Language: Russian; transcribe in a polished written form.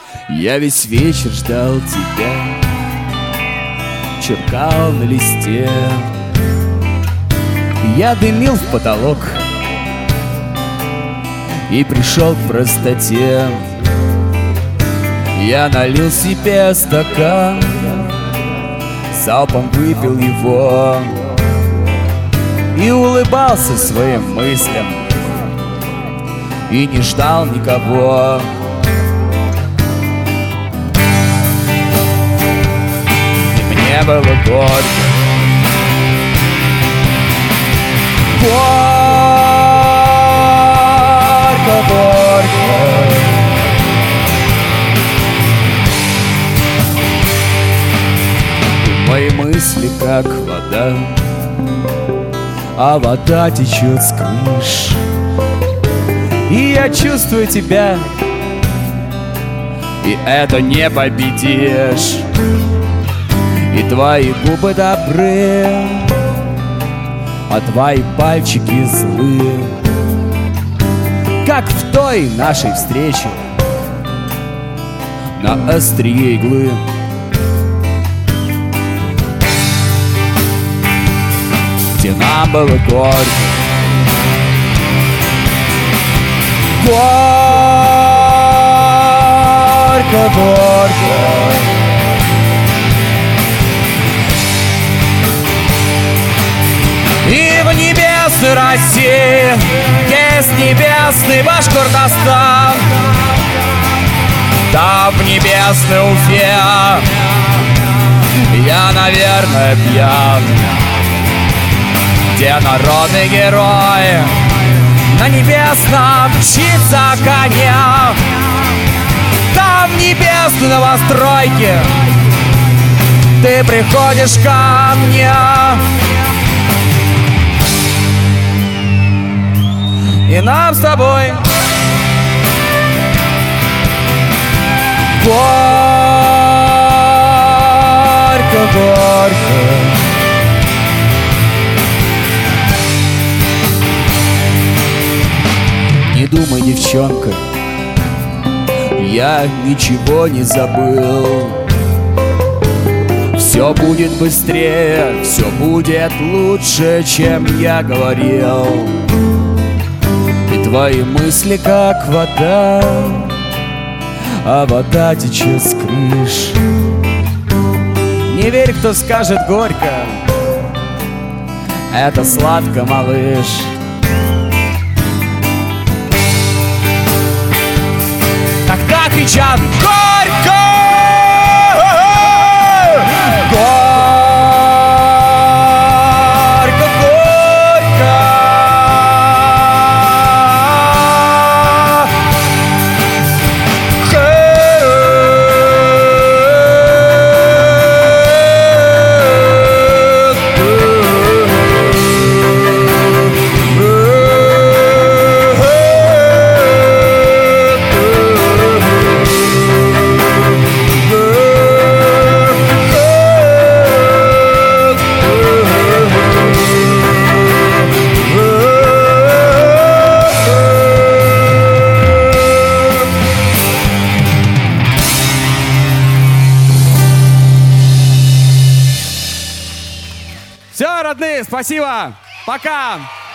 Я весь вечер ждал тебя, черкал на листе. Я дымил в потолок и пришел к простоте. Я налил себе стакан, залпом выпил его и улыбался своим мыслям, и не ждал никого. И мне было горько, горько, горько. Мои мысли как вода, а вода течет с крыш. И я чувствую тебя, и это не победишь. И твои губы добры, а твои пальчики злые, как в той нашей встрече на острие иглы. Где нам было горько, горько, горько. И в небесной России есть небесный Башкортостан. Там в небесной Уфе я, наверное, пьян. Где народный герой на небесном мчится коня. Там в небесной новостройке ты приходишь ко мне. И нам с тобой горько, горько. Не думай, девчонка, я ничего не забыл. Все будет быстрее, все будет лучше, чем я говорил. И твои мысли как вода, а вода течет с крыш. Не верь, кто скажет горько, это сладко, малыш. Когда кричат горько, горько, горько. Все, родные, спасибо. Пока.